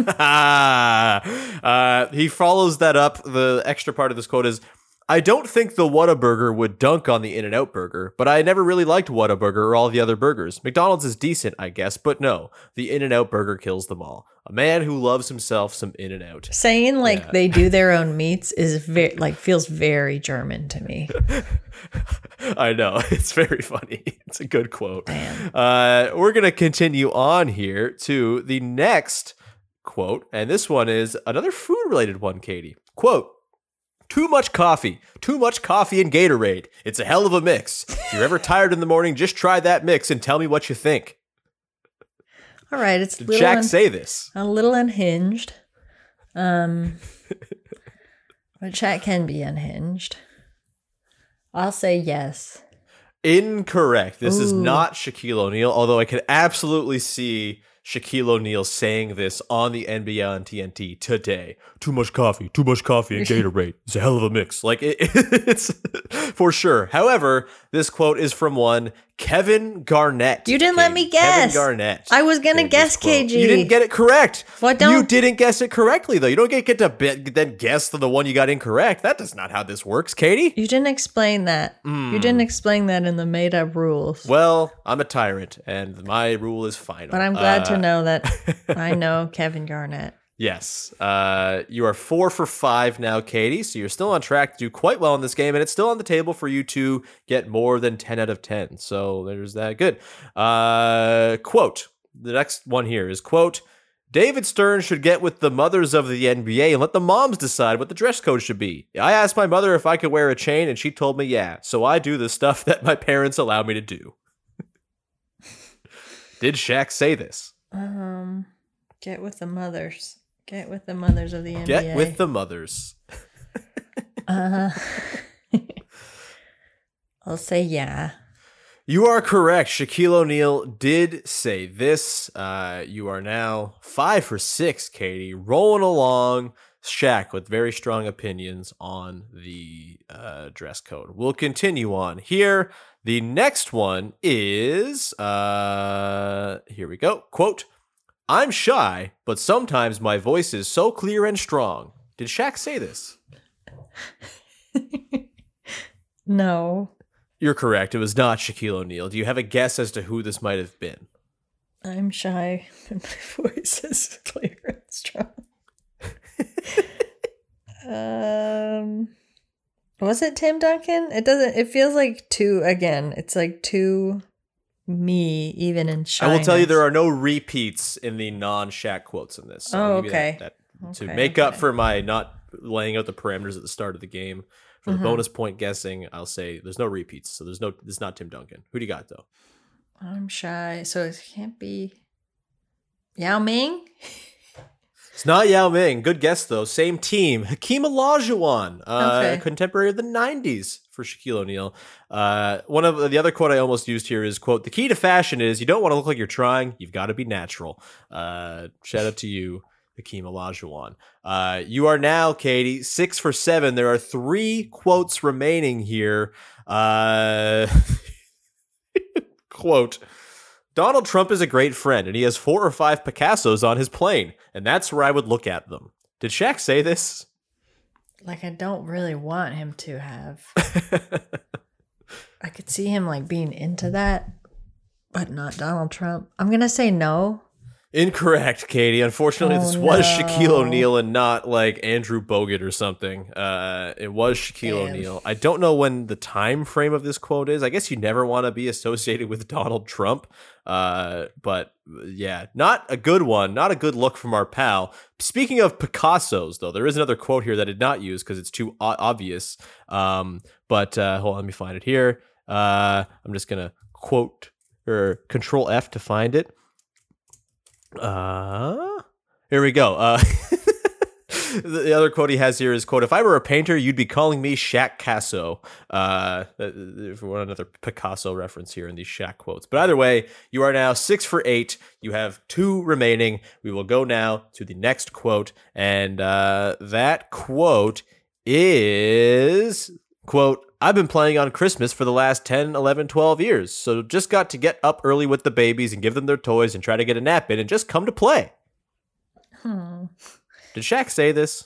He follows that up. The extra part of this quote is, I don't think the Whataburger would dunk on the In-N-Out burger, but I never really liked Whataburger or all the other burgers. McDonald's is decent, I guess, but no, the In-N-Out burger kills them all. A man who loves himself some In-N-Out. Saying they do their own meats is feels very German to me. I know, it's very funny. It's a good quote. Damn. We're going to continue on here to the next quote, and this one is another food-related one, Katie. Quote, too much coffee and Gatorade. It's a hell of a mix. If you're ever tired in the morning, just try that mix and tell me what you think. All right, it's Did Shaq say this? A little unhinged. But Shaq can be unhinged. I'll say yes. Incorrect. This is Ooh. not Shaquille O'Neal, although I could absolutely see Shaquille O'Neal saying this on the NBA on TNT today. Too much coffee and Gatorade. It's a hell of a mix. It's for sure. However, this quote is from one Kevin Garnett. You didn't let me guess. Kevin Garnett. I was going to guess KG. You didn't get it correct. What You didn't guess it correctly, though. You don't get to then guess the one you got incorrect. That is not how this works, Katie. You didn't explain that. You didn't explain that in the made-up rules. Well, I'm a tyrant, and my rule is final. But I'm glad to know that I know Kevin Garnett. Yes. You are 4 for 5 now, Katie, so you're still on track to do quite well in this game, and it's still on the table for you to get more than 10 out of 10. So there's that. Good. Quote. The next one here is, quote, David Stern should get with the mothers of the NBA and let the moms decide what the dress code should be. I asked my mother if I could wear a chain, and she told me yeah. So I do the stuff that my parents allow me to do. Did Shaq say this? Get with the mothers. Get with the mothers of the NBA. Get with the mothers. I'll say yeah. You are correct. Shaquille O'Neal did say this. You are now 5 for 6, Katie. Rolling along. Shaq with very strong opinions on the dress code. We'll continue on here. The next one is, here we go. Quote, I'm shy, but sometimes my voice is so clear and strong. Did Shaq say this? No. You're correct. It was not Shaquille O'Neal. Do you have a guess as to who this might have been? I'm shy, and my voice is clear and strong. Was it Tim Duncan? It feels like it's like too me, even in shyness. I will tell you there are no repeats in the non-Shaq quotes in this. So I'll give you okay. To make up for my not laying out the parameters at the start of the game. For the bonus point guessing, I'll say there's no repeats. So it's not Tim Duncan. Who do you got, though? I'm shy, so it can't be Yao Ming? It's not Yao Ming. Good guess, though. Same team. Hakeem Olajuwon, Okay. contemporary of the 90s for Shaquille O'Neal. One of the other quote I almost used here is, quote, the key to fashion is you don't want to look like you're trying. You've got to be natural. Shout out to you, Hakeem Olajuwon. You are now, Katie, 6 for 7. There are 3 quotes remaining here. Quote, Donald Trump is a great friend, and he has 4 or 5 Picassos on his plane, and that's where I would look at them. Did Shaq say this? Like, I don't really want him to have. I could see him, like, being into that, but not Donald Trump. I'm going to say no. Incorrect, Katie. Unfortunately, this was Shaquille no. O'Neal and not like Andrew Bogut or something. It was Shaquille Damn. O'Neal. I don't know when the time frame of this quote is. I guess you never want to be associated with Donald Trump. But yeah, not a good one. Not a good look from our pal. Speaking of Picasso's, though, there is another quote here that I did not use because it's too obvious. But hold on, let me find it here. I'm just gonna quote or Control F to find it. Here we go. The other quote he has here is, quote, "If I were a painter, you'd be calling me Shaq Casso." If we want another Picasso reference here in these Shaq quotes. But either way, you are now 6 for 8. You have 2 remaining. We will go now to the next quote. And that quote is, quote, "I've been playing on Christmas for the last 10, 11, 12 years. So just got to get up early with the babies and give them their toys and try to get a nap in and just come to play." Did Shaq say this?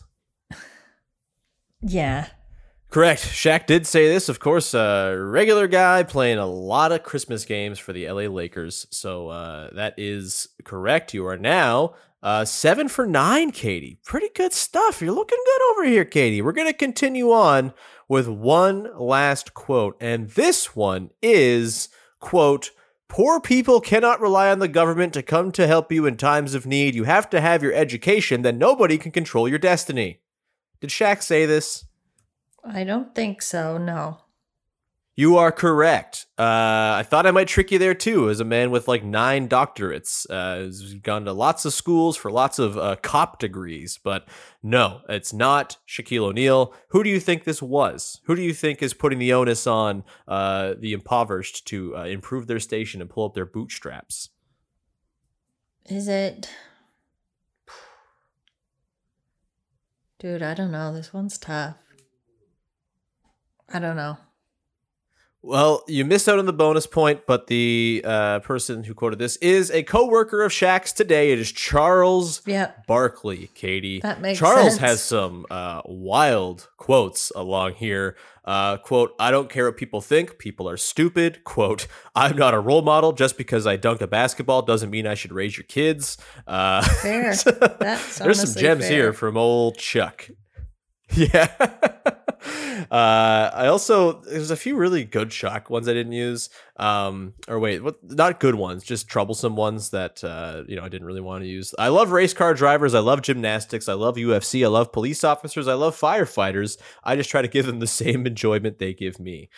Yeah. Correct. Shaq did say this. Of course, a regular guy playing a lot of Christmas games for the LA Lakers. So that is correct. You are now 7 for 9, Katie. Pretty good stuff. You're looking good over here, Katie. We're going to continue on with one last quote. And this one is, quote, "Poor people cannot rely on the government to come to help you in times of need. You have to have your education, then nobody can control your destiny." Did Shaq say this? I don't think so, no. You are correct. I thought I might trick you there too, as a man with like 9 doctorates. Has gone to lots of schools for lots of cop degrees, but no, it's not Shaquille O'Neal. Who do you think this was? Who do you think is putting the onus on the impoverished to improve their station and pull up their bootstraps? Is it? Dude, I don't know. This one's tough. I don't know. Well, you missed out on the bonus point, but the person who quoted this is a co-worker of Shaq's today. It is Charles Barkley, Katie. That makes Charles sense. has some wild quotes along here. Quote, "I don't care what people think. People are stupid." Quote, "I'm not a role model. Just because I dunked a basketball doesn't mean I should raise your kids." Fair. That's there's some gems fair. here from old Chuck. Yeah. I also, there's a few really good Shaq ones I didn't use. Not good ones, just troublesome ones that, I didn't really want to use. I love race car drivers. I love gymnastics. I love UFC. I love police officers. I love firefighters. I just try to give them the same enjoyment they give me.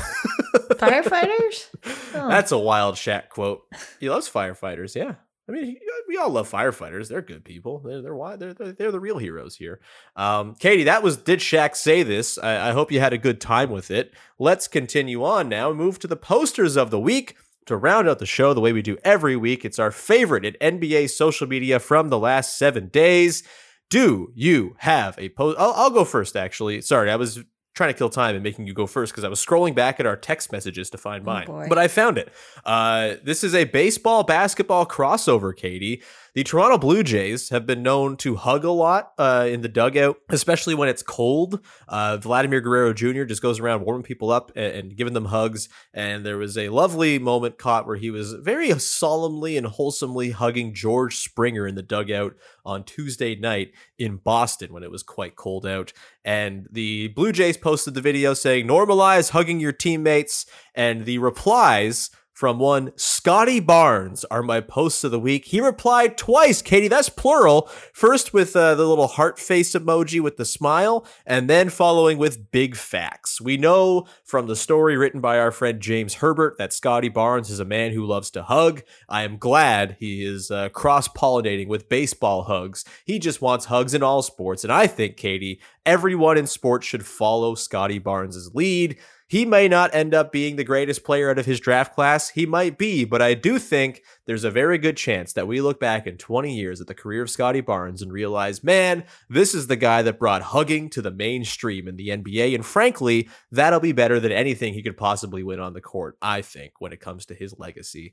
Firefighters? Oh. That's a wild Shaq quote. He loves firefighters. Yeah. I mean, we all love firefighters. They're good people. They're the real heroes here. Katie, did Shaq say this? I hope you had a good time with it. Let's continue on now and move to the posters of the week. To round out the show the way we do every week, it's our favorite in NBA social media from the last 7 days. Do you have a post? I'll go first, actually. Sorry, I was trying to kill time and making you go first because I was scrolling back at our text messages to find mine. But I found it. This is a baseball-basketball crossover, Katie. The Toronto Blue Jays have been known to hug a lot in the dugout, especially when it's cold. Vladimir Guerrero Jr. just goes around warming people up and giving them hugs. And there was a lovely moment caught where he was very solemnly and wholesomely hugging George Springer in the dugout on Tuesday night in Boston when it was quite cold out. And the Blue Jays posted the video saying, "Normalize hugging your teammates." And the replies from one Scotty Barnes are my posts of the week. He replied twice, Katie, that's plural. First with the little heart face emoji with the smile, and then following with big facts. We know from the story written by our friend James Herbert that Scotty Barnes is a man who loves to hug. I am glad he is cross-pollinating with baseball hugs. He just wants hugs in all sports, and I think, Katie, everyone in sports should follow Scotty Barnes' lead. He may not end up being the greatest player out of his draft class. He might be, but I do think there's a very good chance that we look back in 20 years at the career of Scotty Barnes and realize, man, this is the guy that brought hugging to the mainstream in the NBA. And frankly, that'll be better than anything he could possibly win on the court, I think, when it comes to his legacy.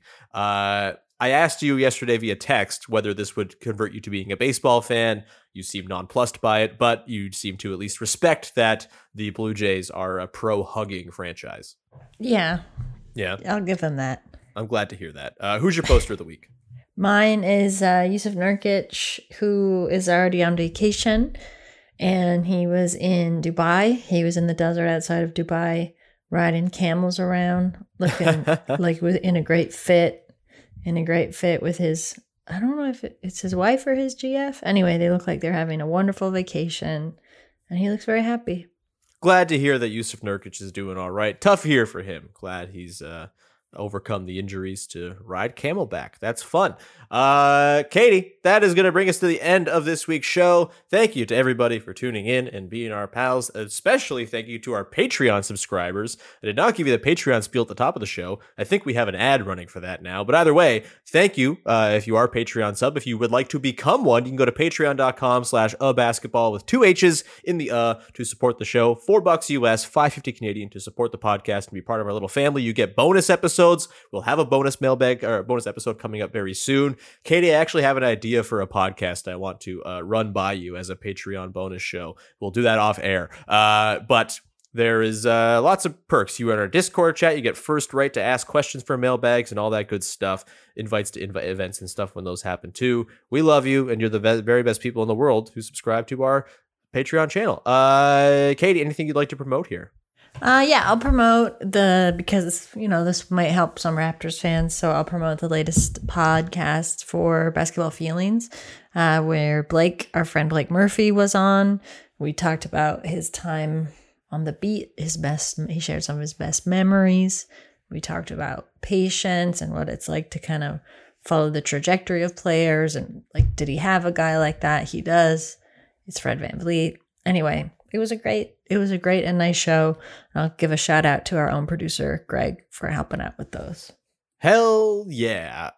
I asked you yesterday via text whether this would convert you to being a baseball fan. You seem nonplussed by it, but you seem to at least respect that the Blue Jays are a pro-hugging franchise. Yeah. Yeah. I'll give them that. I'm glad to hear that. Who's your poster of the week? Mine is Yusuf Nurkic, who is already on vacation, and he was in Dubai. He was in the desert outside of Dubai, riding camels around, looking like in a great fit with his, I don't know if it's his wife or his GF. Anyway, they look like they're having a wonderful vacation, and he looks very happy. Glad to hear that Yusuf Nurkic is doing all right. Tough year for him. Glad he's overcome the injuries to ride camelback. That's fun. Katie, that is going to bring us to the end of this week's show. Thank you to everybody for tuning in and being our pals. Especially thank you to our Patreon subscribers. I did not give you the Patreon spiel at the top of the show. I think we have an ad running for that now. But either way, thank you if you are a Patreon sub. If you would like to become one, you can go to patreon.com/abasketball with 2 H's in the to support the show. $4 US, $5.50 Canadian to support the podcast and be part of our little family. You get bonus episodes. We'll have a bonus mailbag or bonus episode coming up very soon. Katie, I actually have an idea for a podcast I want to run by you as a Patreon bonus show. We'll do that off air. But there is lots of perks. You are in our Discord chat. You get first right to ask questions for mailbags and all that good stuff. Invites to events and stuff when those happen too. We love you, and you're the very best people in the world who subscribe to our Patreon channel. Katie, anything you'd like to promote here? Yeah, I'll promote because, this might help some Raptors fans. So I'll promote the latest podcast for Basketball Feelings, where our friend Blake Murphy was on. We talked about his time on the beat, he shared some of his best memories. We talked about patience and what it's like to kind of follow the trajectory of players. And did he have a guy like that? He does. It's Fred VanVleet. Anyway, it was a great and nice show. I'll give a shout out to our own producer, Greg, for helping out with those. Hell yeah.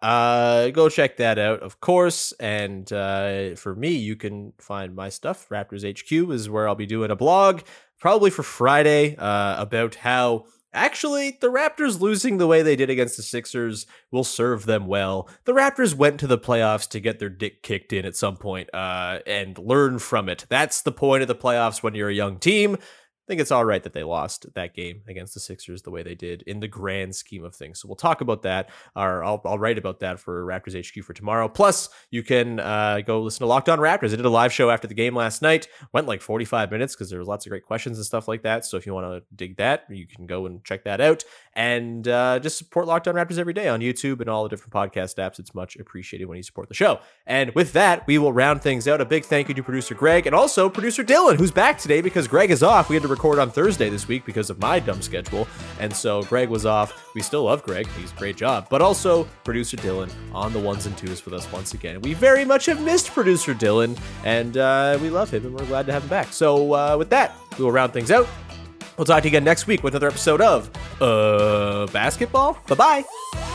Go check that out, of course. And for me, you can find my stuff. Raptors HQ is where I'll be doing a blog, probably for Friday, about how actually the Raptors losing the way they did against the Sixers will serve them well. The Raptors went to the playoffs to get their dick kicked in at some point and learn from it. That's the point of the playoffs when you're a young team. I think it's all right that they lost that game against the Sixers the way they did in the grand scheme of things. So we'll talk about that, or I'll write about that for Raptors HQ for tomorrow. Plus, you can go listen to Locked On Raptors. I did a live show after the game last night. Went like 45 minutes because there was lots of great questions and stuff like that. So if you want to dig that, you can go and check that out. And just support Locked On Raptors every day on YouTube and all the different podcast apps. It's much appreciated when you support the show. And with that, we will round things out. A big thank you to producer Greg and also producer Dylan, who's back today because Greg is off. We had to record on Thursday this week because of my dumb schedule. And so Greg was off. We still love Greg. He's a great job. But also producer Dylan on the ones and twos with us once again. We very much have missed producer Dylan, and we love him, and we're glad to have him back. So with that, we will round things out. We'll talk to you again next week with another episode of Basketball. Bye-bye.